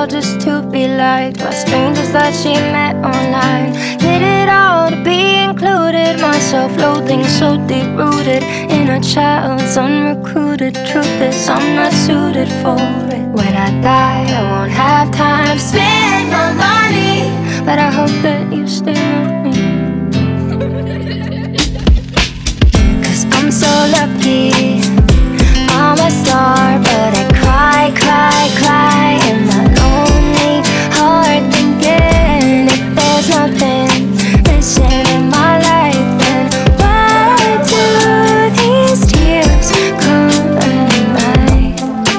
all just to be liked by strangers that she met online. Did it all to be included, my self-loathing so deep-rooted in a child's unrecruited. Truth is I'm not suited for it. When I die I won't have time to spend my money, but I hope that you stay with me. Cause I'm so lucky, I'm a star, but I cry, cry, cry in my lonely heart, thinking if there's nothing missing in my life, then why do these tears come at night?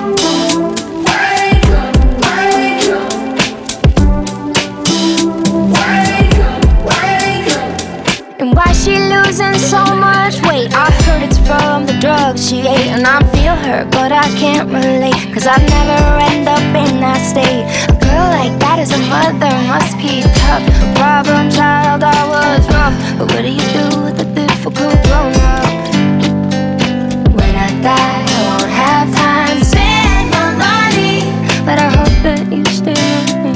And why she losing so much weight? I heard it's from the drugs she ate, and I feel her, but I can't relate, cause I've never end up in that state. A girl like that is a mother, must be tough. A problem child, I was rough, but what do you do with a difficult grown up? When I die, I won't have time to spend my money, but I hope that you stay with me.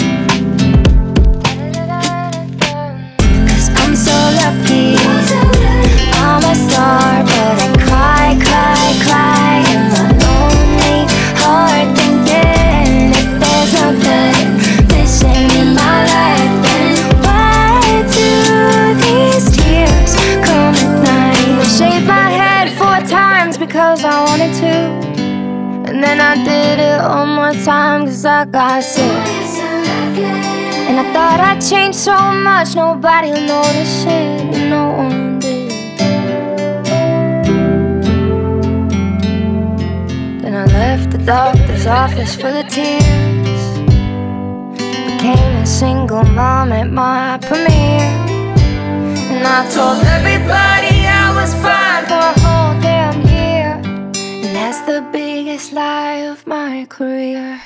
Cause I'm so lucky, I'm a star, but I cry, cry, cry in my lonely heart, thinking if there's nothing missing in my life, then why do these tears come at night? I shaved my head 4 times because I wanted to, and then I did it one more time cause I got sick. And I thought I'd changed so much nobody would notice it, and no one did. Then I left the doctor's office full of tears, became a single mom at my premiere, and I told everybody I was fine for a whole damn year, and that's the biggest lie of my career.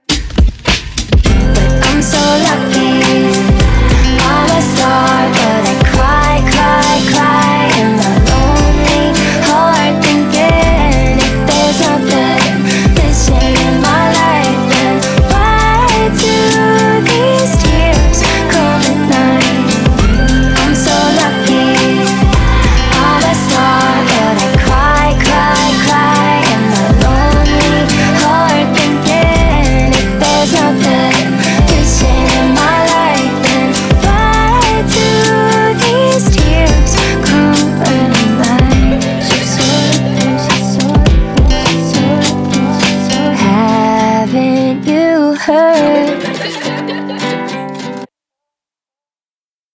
I'm so lucky, I'm a star, but I cry, cry, cry in my lonely heart, thinking if there's nothing missing in my life, then why do these tears come at night? I'm so lucky, I'm a star, but I cry, cry, cry in my lonely heart, thinking if there's nothing in my life, then why do these tears come at night? Haven't you heard?